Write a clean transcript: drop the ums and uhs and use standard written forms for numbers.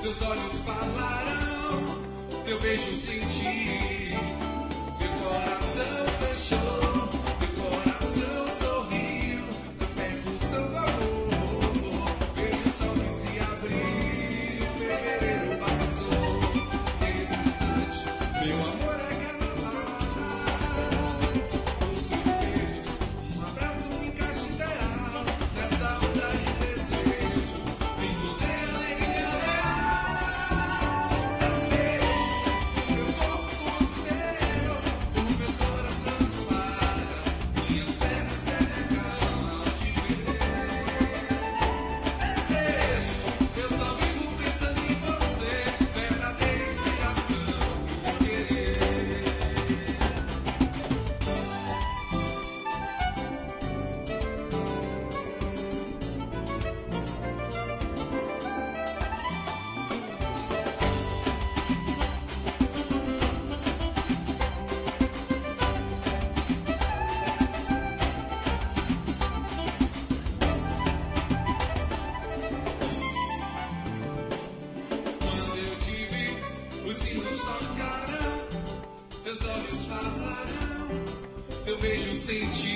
Seus olhos falarão, teu beijo senti, meu coração fechou, meu coração sorriu, na percussão do amor, vejo o sol que se abriu, fevereiro passou, nesse instante, meu amor é carnaval, os seus beijos, um abraço, um encaixe ideal, nessa onda de desejo, vindo dela. Os sinos tocarão, seus olhos falarão, teu beijo senti.